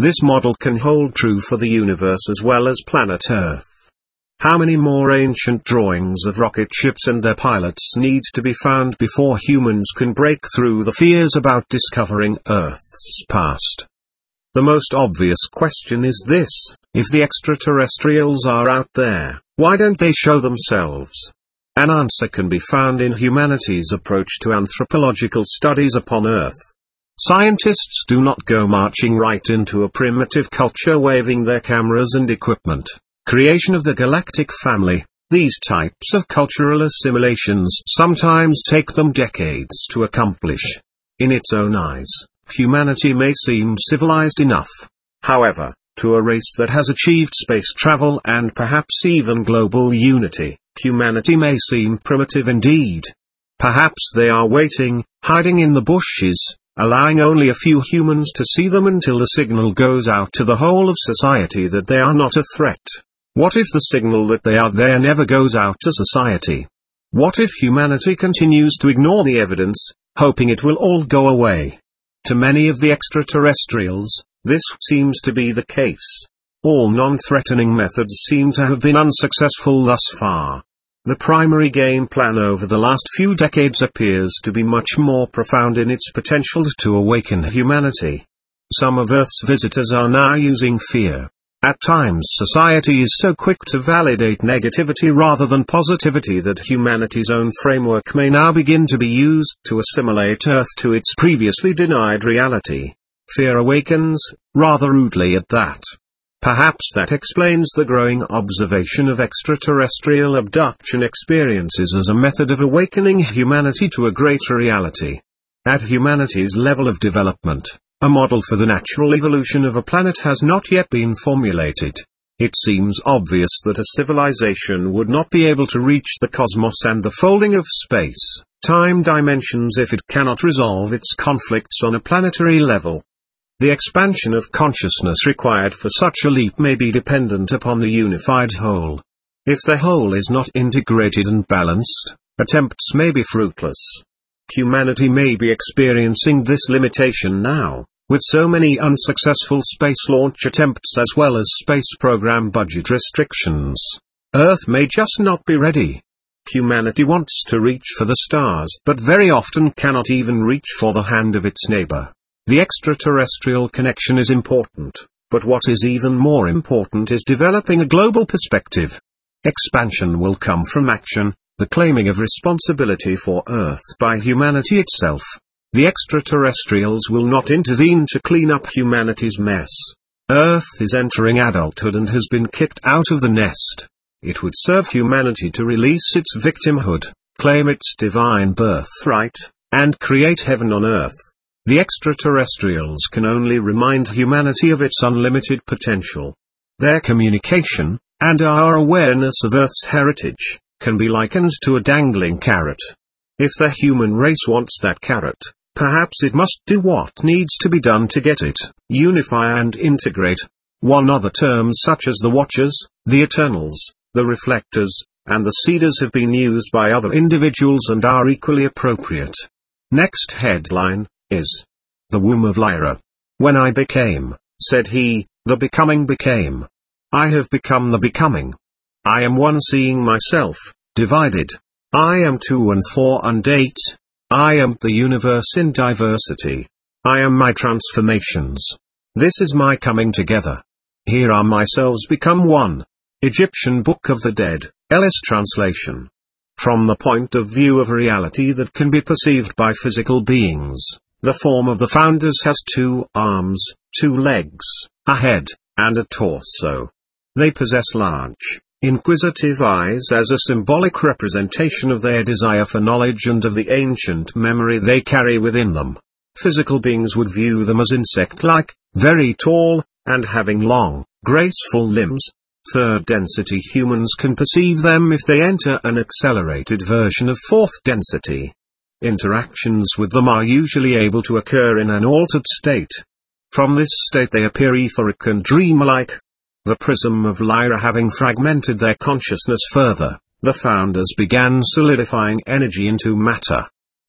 This model can hold true for the universe as well as planet Earth. How many more ancient drawings of rocket ships and their pilots need to be found before humans can break through the fears about discovering Earth's past? The most obvious question is this: if the extraterrestrials are out there, why don't they show themselves? An answer can be found in humanity's approach to anthropological studies upon Earth. Scientists do not go marching right into a primitive culture waving their cameras and equipment. Creation of the galactic family. These types of cultural assimilations sometimes take them decades to accomplish. In its own eyes, humanity may seem civilized enough. However, to a race that has achieved space travel and perhaps even global unity, humanity may seem primitive indeed. Perhaps they are waiting, hiding in the bushes, allowing only a few humans to see them until the signal goes out to the whole of society that they are not a threat. What if the signal that they are there never goes out to society? What if humanity continues to ignore the evidence, hoping it will all go away? To many of the extraterrestrials, this seems to be the case. All non-threatening methods seem to have been unsuccessful thus far. The primary game plan over the last few decades appears to be much more profound in its potential to awaken humanity. Some of Earth's visitors are now using fear. At times society is so quick to validate negativity rather than positivity that humanity's own framework may now begin to be used to assimilate Earth to its previously denied reality. Fear awakens, rather rudely at that. Perhaps that explains the growing observation of extraterrestrial abduction experiences as a method of awakening humanity to a greater reality. At humanity's level of development, a model for the natural evolution of a planet has not yet been formulated. It seems obvious that a civilization would not be able to reach the cosmos and the folding of space-time dimensions if it cannot resolve its conflicts on a planetary level. The expansion of consciousness required for such a leap may be dependent upon the unified whole. If the whole is not integrated and balanced, attempts may be fruitless. Humanity may be experiencing this limitation now, with so many unsuccessful space launch attempts as well as space program budget restrictions. Earth may just not be ready. Humanity wants to reach for the stars but very often cannot even reach for the hand of its neighbor. The extraterrestrial connection is important, but what is even more important is developing a global perspective. Expansion will come from action, the claiming of responsibility for Earth by humanity itself. The extraterrestrials will not intervene to clean up humanity's mess. Earth is entering adulthood and has been kicked out of the nest. It would serve humanity to release its victimhood, claim its divine birthright, and create heaven on Earth. The extraterrestrials can only remind humanity of its unlimited potential. Their communication, and our awareness of Earth's heritage, can be likened to a dangling carrot. If the human race wants that carrot, perhaps it must do what needs to be done to get it, unify and integrate. One other terms such as the Watchers, the Eternals, the Reflectors, and the Seeders have been used by other individuals and are equally appropriate. Next headline is The Womb of Lyra. When I became, said he, the becoming became. I have become the becoming. I am one seeing myself, divided. I am 2 and 4 and 8. I am the universe in diversity. I am my transformations. This is my coming together. Here are myselves become one. Egyptian Book of the Dead, Ellis translation. From the point of view of a reality that can be perceived by physical beings, the form of the founders has 2 arms, 2 legs, a head, and a torso. They possess large, inquisitive eyes as a symbolic representation of their desire for knowledge and of the ancient memory they carry within them. Physical beings would view them as insect-like, very tall, and having long, graceful limbs. Third density humans can perceive them if they enter an accelerated version of fourth density. Interactions with them are usually able to occur in an altered state. From this state they appear etheric and dreamlike. The prism of Lyra having fragmented their consciousness further, the founders began solidifying energy into matter.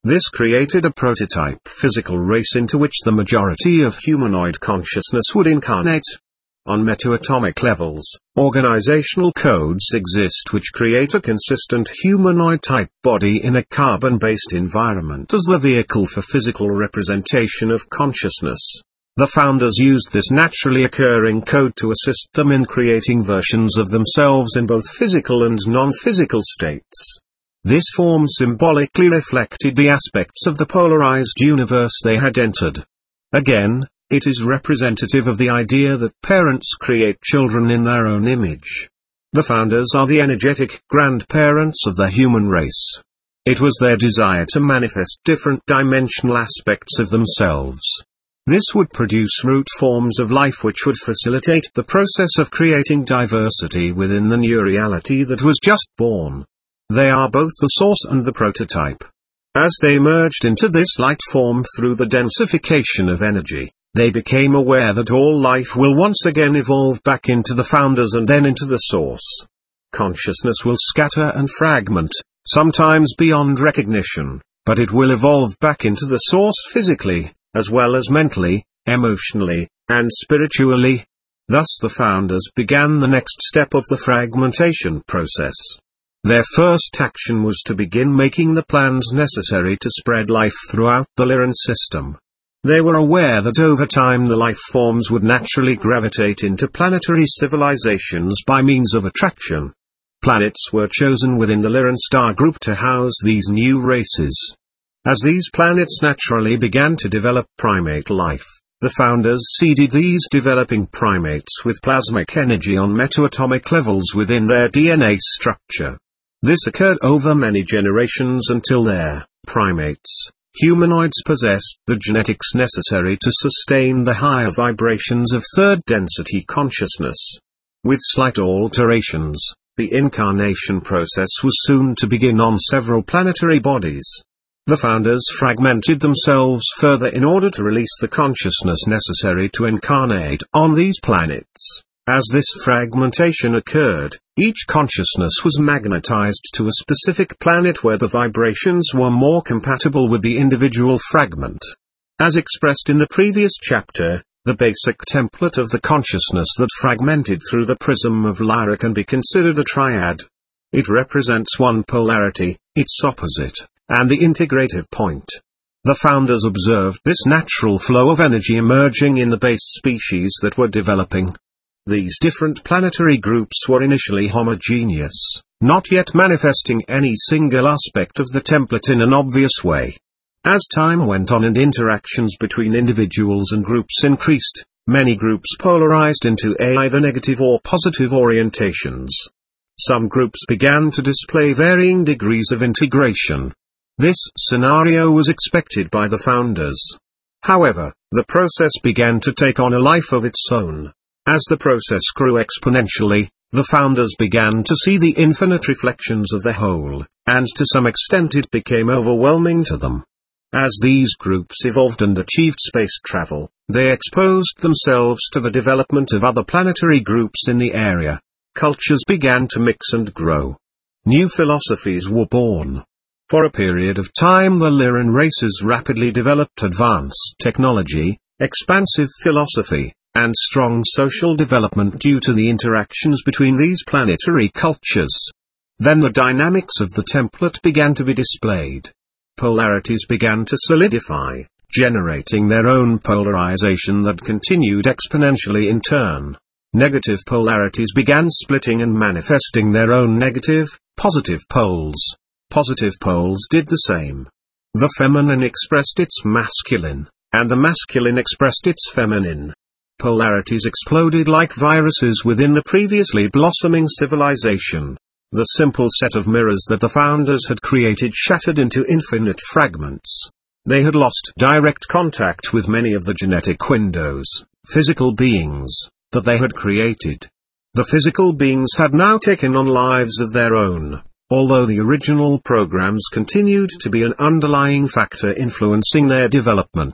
This created a prototype physical race into which the majority of humanoid consciousness would incarnate. On metaatomic levels, organizational codes exist which create a consistent humanoid-type body in a carbon-based environment as the vehicle for physical representation of consciousness. The founders used this naturally occurring code to assist them in creating versions of themselves in both physical and non-physical states. This form symbolically reflected the aspects of the polarized universe they had entered. Again, it is representative of the idea that parents create children in their own image. The founders are the energetic grandparents of the human race. It was their desire to manifest different dimensional aspects of themselves. This would produce root forms of life which would facilitate the process of creating diversity within the new reality that was just born. They are both the source and the prototype. As they merged into this light form through the densification of energy, they became aware that all life will once again evolve back into the founders and then into the source. Consciousness will scatter and fragment, sometimes beyond recognition, but it will evolve back into the source physically, as well as mentally, emotionally, and spiritually. Thus the founders began the next step of the fragmentation process. Their first action was to begin making the plans necessary to spread life throughout the Lyran system. They were aware that over time the life forms would naturally gravitate into planetary civilizations by means of attraction. Planets were chosen within the Lyran star group to house these new races. As these planets naturally began to develop primate life, the founders seeded these developing primates with plasmic energy on metaatomic levels within their DNA structure. This occurred over many generations until their primates, humanoids, possessed the genetics necessary to sustain the higher vibrations of third-density consciousness. With slight alterations, the incarnation process was soon to begin on several planetary bodies. The founders fragmented themselves further in order to release the consciousness necessary to incarnate on these planets. As this fragmentation occurred, each consciousness was magnetized to a specific planet where the vibrations were more compatible with the individual fragment. As expressed in the previous chapter, the basic template of the consciousness that fragmented through the prism of Lyra can be considered a triad. It represents one polarity, its opposite, and the integrative point. The founders observed this natural flow of energy emerging in the base species that were developing. These different planetary groups were initially homogeneous, not yet manifesting any single aspect of the template in an obvious way. As time went on and interactions between individuals and groups increased, many groups polarized into either negative or positive orientations. Some groups began to display varying degrees of integration. This scenario was expected by the founders. However, the process began to take on a life of its own. As the process grew exponentially, the founders began to see the infinite reflections of the whole, and to some extent it became overwhelming to them. As these groups evolved and achieved space travel, they exposed themselves to the development of other planetary groups in the area. Cultures began to mix and grow. New philosophies were born. For a period of time the Lyran races rapidly developed advanced technology, expansive philosophy, and strong social development due to the interactions between these planetary cultures. Then the dynamics of the template began to be displayed. Polarities began to solidify, generating their own polarization that continued exponentially in turn. Negative polarities began splitting and manifesting their own negative, positive poles. Positive poles did the same. The feminine expressed its masculine, and the masculine expressed its feminine. Polarities exploded like viruses within the previously blossoming civilization. The simple set of mirrors that the founders had created shattered into infinite fragments. They had lost direct contact with many of the genetic windows, physical beings, that they had created. The physical beings had now taken on lives of their own, although the original programs continued to be an underlying factor influencing their development.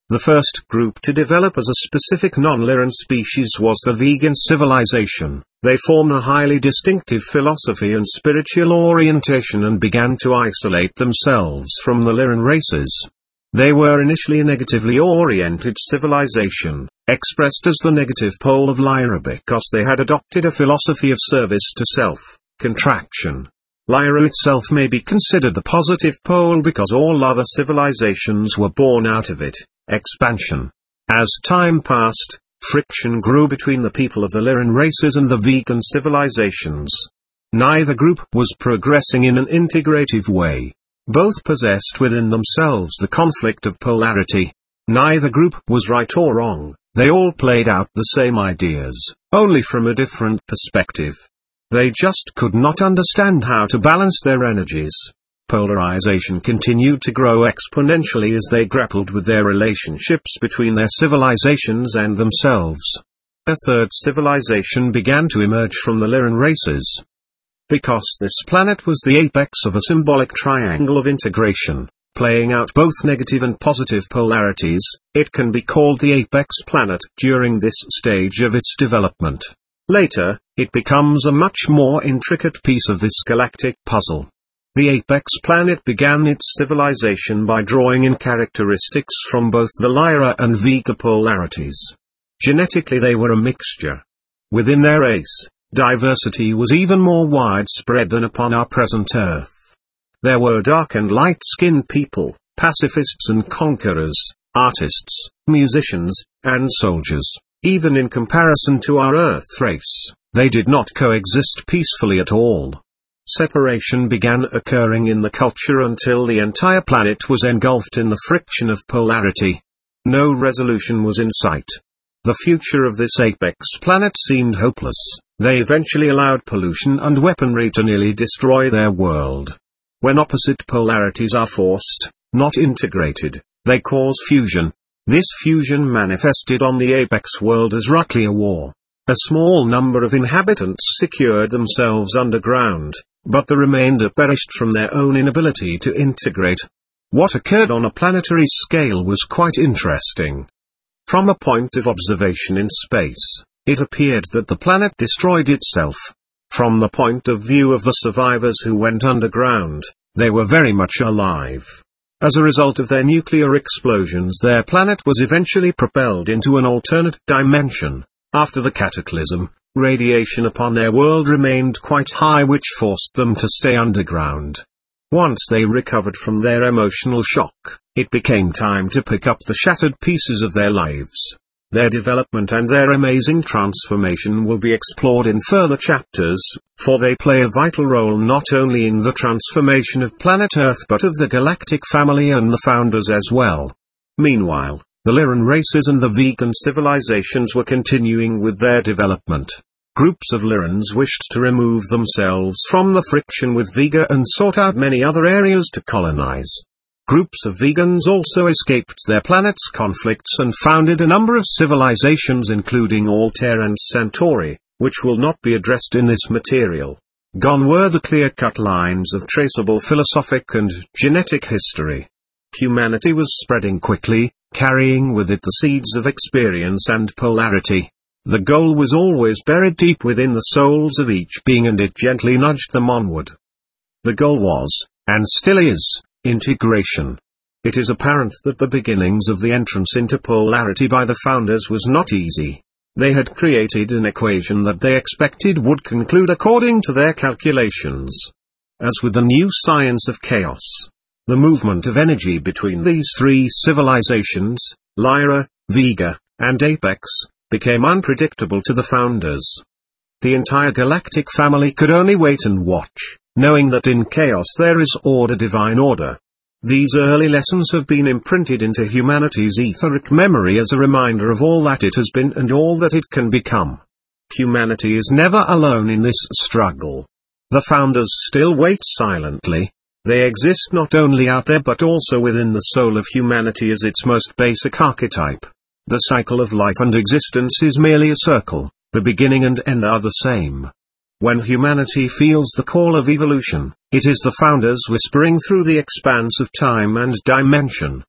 The first group to develop as a specific non-Lyran species was the vegan civilization. They formed a highly distinctive philosophy and spiritual orientation and began to isolate themselves from the Lyran races. They were initially a negatively oriented civilization, expressed as the negative pole of Lyra because they had adopted a philosophy of service to self, contraction. Lyra itself may be considered the positive pole because all other civilizations were born out of it, expansion. As time passed, friction grew between the people of the Lyran races and the vegan civilizations. Neither group was progressing in an integrative way. Both possessed within themselves the conflict of polarity. Neither group was right or wrong, they all played out the same ideas, only from a different perspective. They just could not understand how to balance their energies. Polarization continued to grow exponentially as they grappled with their relationships between their civilizations and themselves. A third civilization began to emerge from the Lyran races. Because this planet was the apex of a symbolic triangle of integration, playing out both negative and positive polarities, it can be called the apex planet during this stage of its development. Later, it becomes a much more intricate piece of this galactic puzzle. The apex planet began its civilization by drawing in characteristics from both the Lyra and Vega polarities. Genetically they were a mixture. Within their race, diversity was even more widespread than upon our present Earth. There were dark and light-skinned people, pacifists and conquerors, artists, musicians, and soldiers. Even in comparison to our Earth race, they did not coexist peacefully at all. Separation began occurring in the culture until the entire planet was engulfed in the friction of polarity. No resolution was in sight. The future of this apex planet seemed hopeless. They eventually allowed pollution and weaponry to nearly destroy their world. When opposite polarities are forced, not integrated, they cause fusion. This fusion manifested on the apex world as Ruklia War. A small number of inhabitants secured themselves underground, but the remainder perished from their own inability to integrate. What occurred on a planetary scale was quite interesting. From a point of observation in space, it appeared that the planet destroyed itself. From the point of view of the survivors who went underground, they were very much alive. As a result of their nuclear explosions, their planet was eventually propelled into an alternate dimension. After the cataclysm, radiation upon their world remained quite high, which forced them to stay underground. Once they recovered from their emotional shock, it became time to pick up the shattered pieces of their lives. Their development and their amazing transformation will be explored in further chapters, for they play a vital role not only in the transformation of planet Earth but of the galactic family and the founders as well. Meanwhile, the Lyran races and the vegan civilizations were continuing with their development. Groups of Lyrans wished to remove themselves from the friction with Vega and sought out many other areas to colonize. Groups of vegans also escaped their planet's conflicts and founded a number of civilizations including Altair and Centauri, which will not be addressed in this material. Gone were the clear-cut lines of traceable philosophic and genetic history. Humanity was spreading quickly, carrying with it the seeds of experience and polarity. The goal was always buried deep within the souls of each being, and it gently nudged them onward. The goal was, and still is, integration. It is apparent that the beginnings of the entrance into polarity by the founders was not easy. They had created an equation that they expected would conclude according to their calculations. As with the new science of chaos, the movement of energy between these three civilizations, Lyra, Vega, and Apex, became unpredictable to the founders. The entire galactic family could only wait and watch, knowing that in chaos there is order, divine order. These early lessons have been imprinted into humanity's etheric memory as a reminder of all that it has been and all that it can become. Humanity is never alone in this struggle. The founders still wait silently. They exist not only out there but also within the soul of humanity as its most basic archetype. The cycle of life and existence is merely a circle, the beginning and end are the same. When humanity feels the call of evolution, it is the founders whispering through the expanse of time and dimension.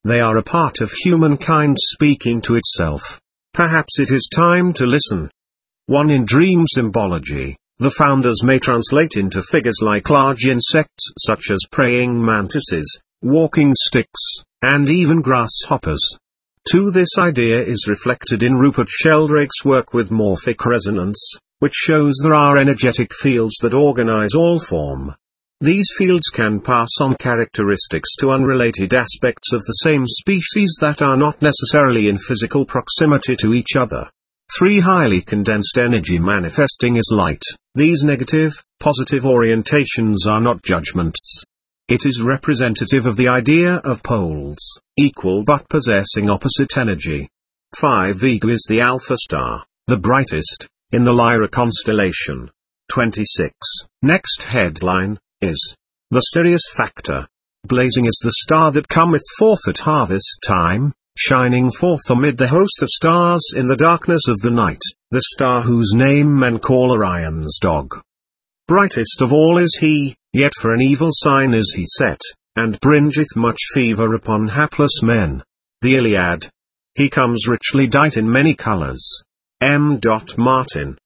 They are a part of humankind speaking to itself. Perhaps it is time to listen. 1. In dream symbology, the founders may translate into figures like large insects such as praying mantises, walking sticks, and even grasshoppers. 2. This idea is reflected in Rupert Sheldrake's work with morphic resonance, which shows there are energetic fields that organize all form. These fields can pass on characteristics to unrelated aspects of the same species that are not necessarily in physical proximity to each other. 3. Highly condensed energy manifesting as light. These negative, positive orientations are not judgments. It is representative of the idea of poles, equal but possessing opposite energy. 5. Vega is the alpha star, the brightest, in the Lyra constellation. 26. Next headline is the Sirius factor. Blazing is the star that cometh forth at harvest time, shining forth amid the host of stars in the darkness of the night, the star whose name men call Orion's dog. Brightest of all is he, yet for an evil sign is he set, and bringeth much fever upon hapless men. The Iliad. He comes richly dight in many colours. M. Martin,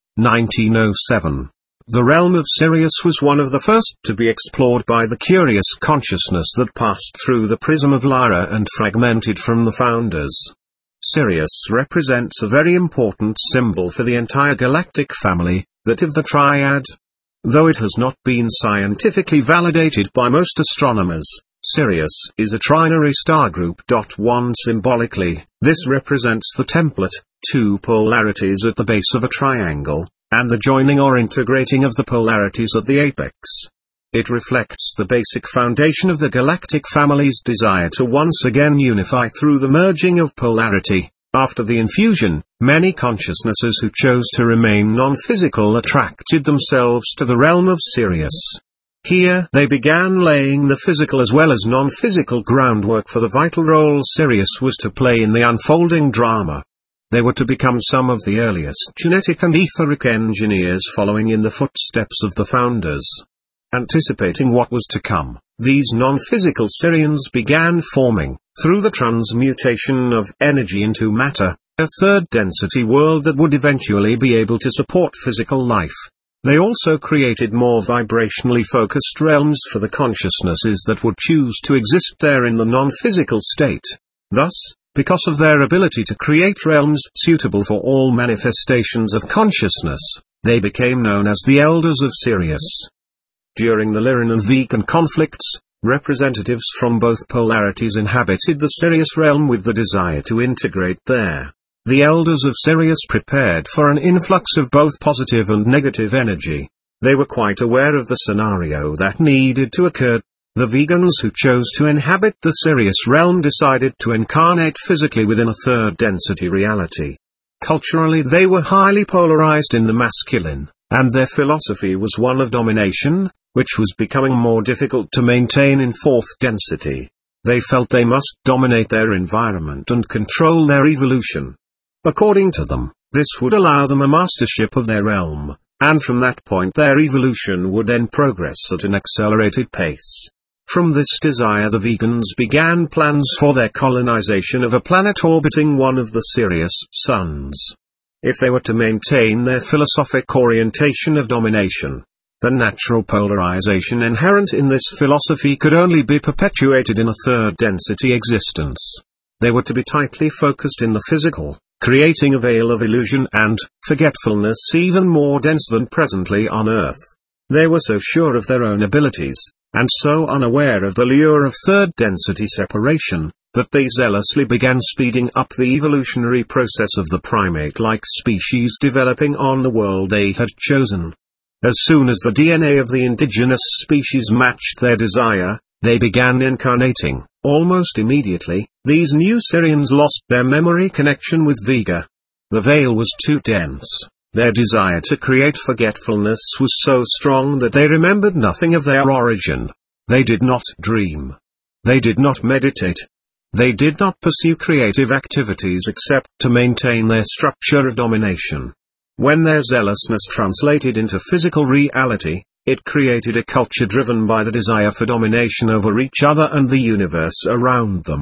1907. The realm of Sirius was one of the first to be explored by the curious consciousness that passed through the prism of Lyra and fragmented from the founders. Sirius represents a very important symbol for the entire galactic family, that of the Triad. Though it has not been scientifically validated by most astronomers, Sirius is a trinary star group. 1. Symbolically, this represents the template, 2 polarities at the base of a triangle, and the joining or integrating of the polarities at the apex. It reflects the basic foundation of the galactic family's desire to once again unify through the merging of polarity. After the infusion, many consciousnesses who chose to remain non-physical attracted themselves to the realm of Sirius. Here they began laying the physical as well as non-physical groundwork for the vital role Sirius was to play in the unfolding drama. They were to become some of the earliest genetic and etheric engineers following in the footsteps of the founders. Anticipating what was to come, these non-physical Sirians began forming, through the transmutation of energy into matter, a third density world that would eventually be able to support physical life. They also created more vibrationally focused realms for the consciousnesses that would choose to exist there in the non-physical state. Thus, because of their ability to create realms suitable for all manifestations of consciousness, they became known as the Elders of Sirius. During the Lyran and Vegan conflicts, representatives from both polarities inhabited the Sirius realm with the desire to integrate there. The Elders of Sirius prepared for an influx of both positive and negative energy. They were quite aware of the scenario that needed to occur. The vegans who chose to inhabit the Sirius realm decided to incarnate physically within a third density reality. Culturally they were highly polarized in the masculine, and their philosophy was one of domination, which was becoming more difficult to maintain in fourth density. They felt they must dominate their environment and control their evolution. According to them, this would allow them a mastership of their realm, and from that point their evolution would then progress at an accelerated pace. From this desire the vegans began plans for their colonization of a planet orbiting one of the Sirius suns. If they were to maintain their philosophic orientation of domination, the natural polarization inherent in this philosophy could only be perpetuated in a third density existence. They were to be tightly focused in the physical, creating a veil of illusion and forgetfulness even more dense than presently on Earth. They were so sure of their own abilities, and so unaware of the lure of third density separation, that they zealously began speeding up the evolutionary process of the primate-like species developing on the world they had chosen. As soon as the DNA of the indigenous species matched their desire, they began incarnating. Almost immediately, these new Sirians lost their memory connection with Vega. The veil was too dense. Their desire to create forgetfulness was so strong that they remembered nothing of their origin. They did not dream. They did not meditate. They did not pursue creative activities except to maintain their structure of domination. When their zealousness translated into physical reality, it created a culture driven by the desire for domination over each other and the universe around them.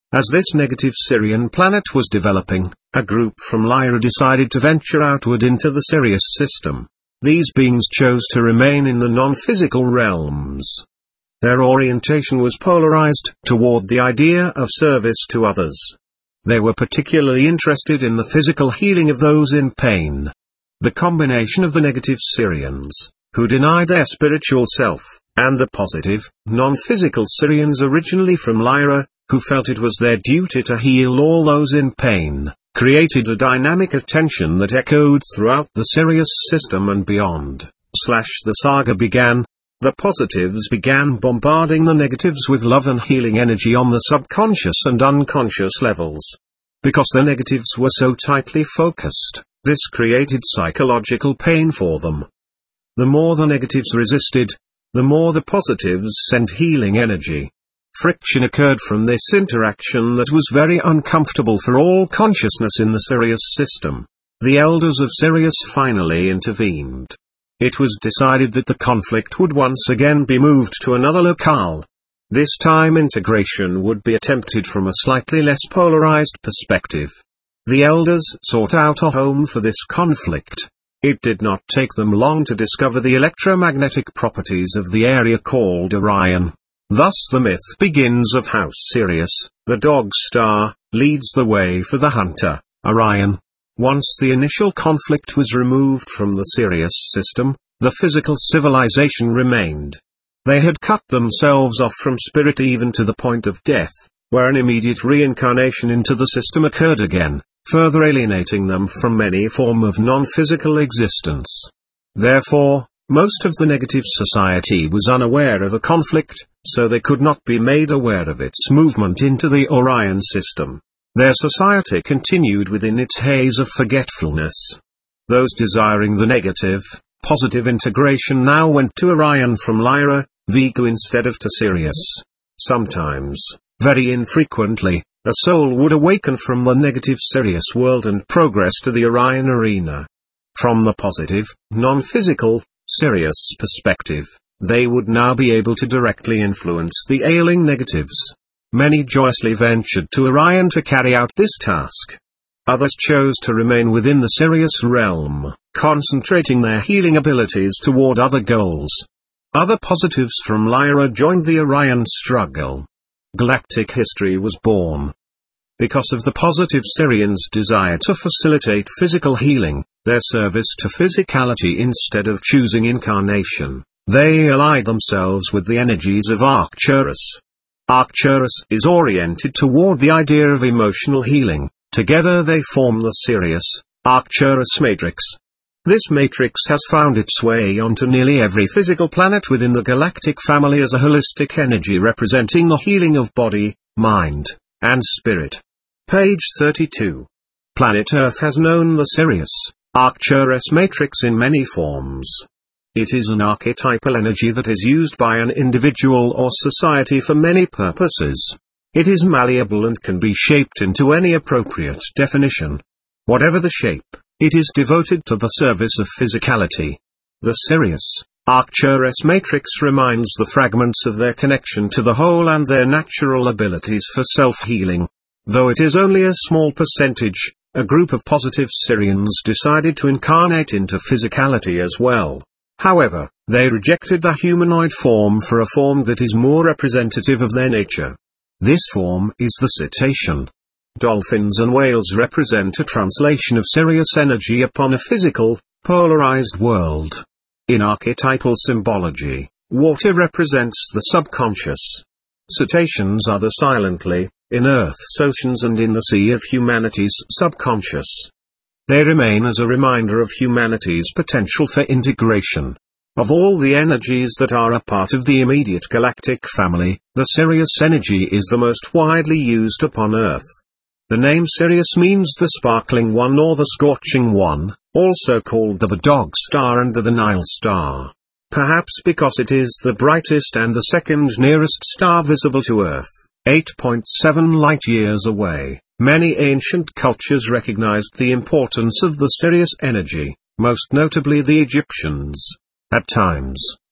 As this negative Sirian planet was developing, a group from Lyra decided to venture outward into the Sirius system. These beings chose to remain in the non-physical realms. Their orientation was polarized toward the idea of service to others. They were particularly interested in the physical healing of those in pain. The combination of the negative Sirians, who denied their spiritual self, and the positive, non-physical Sirians originally from Lyra, who felt it was their duty to heal all those in pain, created a dynamic of tension that echoed throughout the Sirius system and beyond. The saga began. The positives began bombarding the negatives with love and healing energy on the subconscious and unconscious levels. Because the negatives were so tightly focused, this created psychological pain for them. The more the negatives resisted, the more the positives sent healing energy. Friction occurred from this interaction that was very uncomfortable for all consciousness in the Sirius system. The elders of Sirius finally intervened. It was decided that the conflict would once again be moved to another locale. This time integration would be attempted from a slightly less polarized perspective. The elders sought out a home for this conflict. It did not take them long to discover the electromagnetic properties of the area called Orion. Thus the myth begins of how Sirius, the dog star, leads the way for the hunter, Orion. Once the initial conflict was removed from the Sirius system, the physical civilization remained. They had cut themselves off from spirit even to the point of death, where an immediate reincarnation into the system occurred again, further alienating them from any form of non-physical existence. Therefore, most of the negative society was unaware of a conflict, so they could not be made aware of its movement into the Orion system. Their society continued within its haze of forgetfulness. Those desiring the negative, positive integration now went to Orion from Lyra, Vigo instead of to Sirius. Sometimes, very infrequently, a soul would awaken from the negative Sirius world and progress to the Orion arena. From the positive, non-physical, Sirius perspective, they would now be able to directly influence the ailing negatives. Many joyously ventured to Orion to carry out this task. Others chose to remain within the Sirius realm, concentrating their healing abilities toward other goals. Other positives from Lyra joined the Orion struggle. Galactic history was born. Because of the positive Sirians' desire to facilitate physical healing, their service to physicality instead of choosing incarnation, they allied themselves with the energies of Arcturus. Arcturus is oriented toward the idea of emotional healing. Together they form the Sirius, Arcturus matrix. This matrix has found its way onto nearly every physical planet within the galactic family as a holistic energy representing the healing of body, mind, and spirit. Page 32. Planet Earth has known the Sirius, Arcturus matrix in many forms. It is an archetypal energy that is used by an individual or society for many purposes. It is malleable and can be shaped into any appropriate definition. Whatever the shape, it is devoted to the service of physicality. The Sirius, Arcturus matrix reminds the fragments of their connection to the whole and their natural abilities for self-healing. Though it is only a small percentage, a group of positive Sirians decided to incarnate into physicality as well. However, they rejected the humanoid form for a form that is more representative of their nature. This form is the cetacean. Dolphins and whales represent a translation of Sirius energy upon a physical, polarized world. In archetypal symbology, water represents the subconscious. Cetaceans are the silently, in Earth's oceans and in the sea of humanity's subconscious. They remain as a reminder of humanity's potential for integration. Of all the energies that are a part of the immediate galactic family, the Sirius energy is the most widely used upon Earth. The name Sirius means the sparkling one or the scorching one, also called the dog star and the Nile star. Perhaps because it is the brightest and the second nearest star visible to Earth, 8.7 light-years away. Many ancient cultures recognized the importance of the Sirius energy, most notably the Egyptians. At times,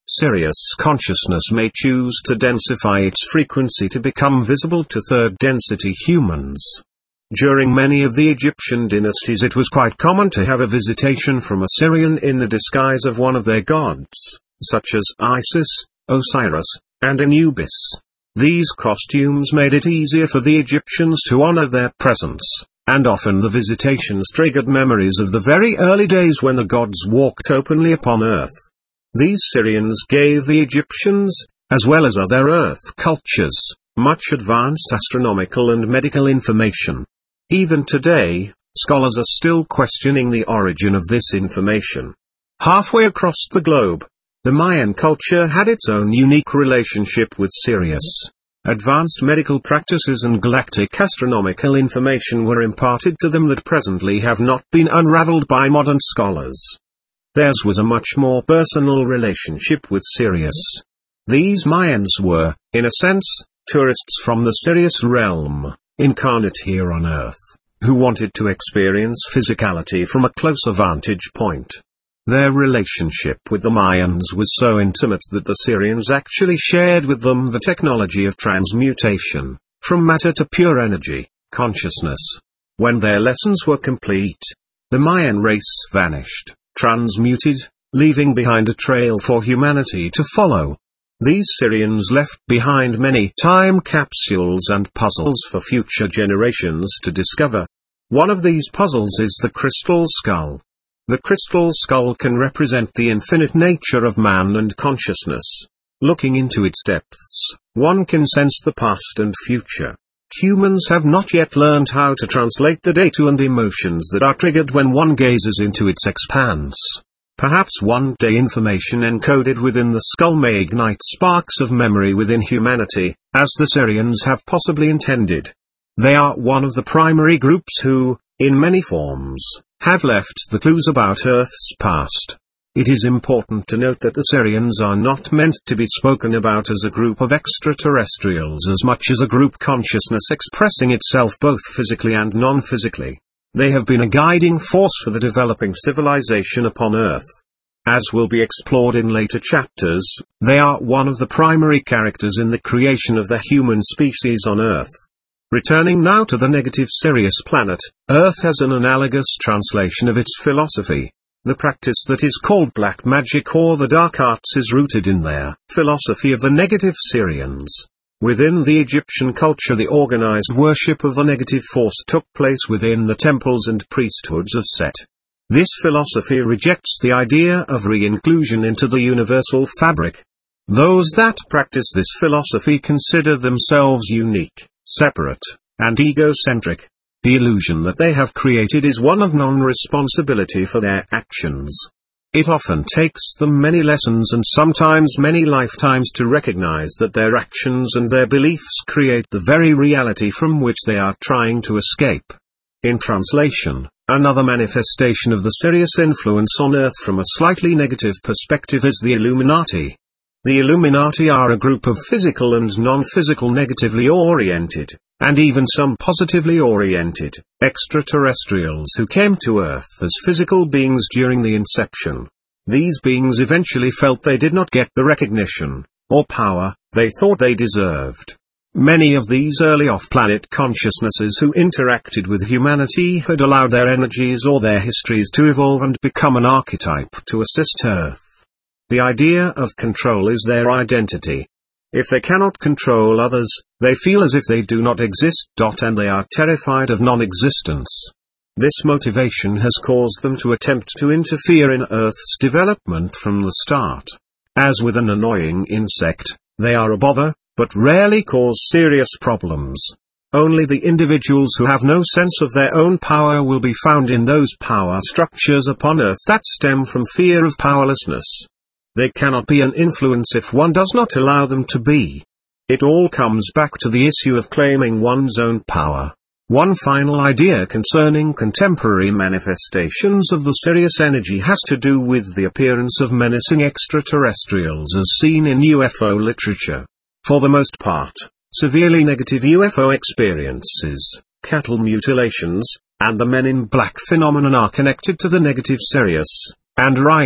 Sirius consciousness may choose to densify its frequency to become visible to third-density humans. During many of the Egyptian dynasties it was quite common to have a visitation from a Sirian in the disguise of one of their gods, such as Isis, Osiris, and Anubis. These costumes made it easier for the Egyptians to honor their presence, and often the visitations triggered memories of the very early days when the gods walked openly upon earth. These Sirians gave the Egyptians, as well as other earth cultures, much advanced astronomical and medical information. Even today, scholars are still questioning the origin of this information. Halfway across the globe, the Mayan culture had its own unique relationship with Sirius. Advanced medical practices and galactic astronomical information were imparted to them that presently have not been unraveled by modern scholars. Theirs was a much more personal relationship with Sirius. These Mayans were, in a sense, tourists from the Sirius realm, incarnate here on Earth, who wanted to experience physicality from a closer vantage point. Their relationship with the Mayans was so intimate that the Sirians actually shared with them the technology of transmutation, from matter to pure energy, consciousness. When their lessons were complete, the Mayan race vanished, transmuted, leaving behind a trail for humanity to follow. These Sirians left behind many time capsules and puzzles for future generations to discover. One of these puzzles is the crystal skull. The crystal skull can represent the infinite nature of man and consciousness. Looking into its depths, one can sense the past and future. Humans have not yet learned how to translate the data and emotions that are triggered when one gazes into its expanse. Perhaps one day information encoded within the skull may ignite sparks of memory within humanity, as the Sirians have possibly intended. They are one of the primary groups who, in many forms, have left the clues about Earth's past. It is important to note that the Sirians are not meant to be spoken about as a group of extraterrestrials as much as a group consciousness expressing itself both physically and non-physically. They have been a guiding force for the developing civilization upon Earth. As will be explored in later chapters, they are one of the primary characters in the creation of the human species on Earth. Returning now to the negative Sirius planet, Earth has an analogous translation of its philosophy. The practice that is called black magic or the dark arts is rooted in their philosophy of the negative Sirians. Within the Egyptian culture, the organized worship of the negative force took place within the temples and priesthoods of Set. This philosophy rejects the idea of re-inclusion into the universal fabric. Those that practice this philosophy consider themselves unique, separate, and egocentric. The illusion that they have created is one of non-responsibility for their actions. It often takes them many lessons and sometimes many lifetimes to recognize that their actions and their beliefs create the very reality from which they are trying to escape. In translation, another manifestation of the Sirius influence on Earth from a slightly negative perspective is the Illuminati. The Illuminati are a group of physical and non-physical negatively oriented, and even some positively oriented, extraterrestrials who came to Earth as physical beings during the inception. These beings eventually felt they did not get the recognition, or power, they thought they deserved. Many of these early off-planet consciousnesses who interacted with humanity had allowed their energies or their histories to evolve and become an archetype to assist Earth. The idea of control is their identity. If they cannot control others, they feel as if they do not exist. And they are terrified of non-existence. This motivation has caused them to attempt to interfere in Earth's development from the start. As with an annoying insect, they are a bother, but rarely cause serious problems. Only the individuals who have no sense of their own power will be found in those power structures upon Earth that stem from fear of powerlessness. They cannot be an influence if one does not allow them to be. It all comes back to the issue of claiming one's own power. One final idea concerning contemporary manifestations of the Sirius energy has to do with the appearance of menacing extraterrestrials as seen in UFO literature. For the most part, severely negative UFO experiences, cattle mutilations, and the Men in Black phenomenon are connected to the negative Sirius and Ryan.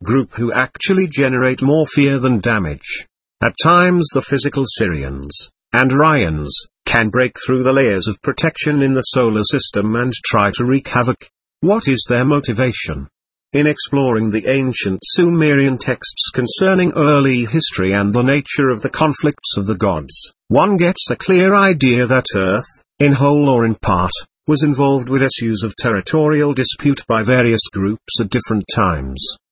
group who actually generate more fear than damage. At times the physical Sirians, and Ryans, can break through the layers of protection in the solar system and try to wreak havoc. What is their motivation? In exploring the ancient Sumerian texts concerning early history and the nature of the conflicts of the gods, one gets a clear idea that Earth, in whole or in part, was involved with issues of territorial dispute by various groups at different times.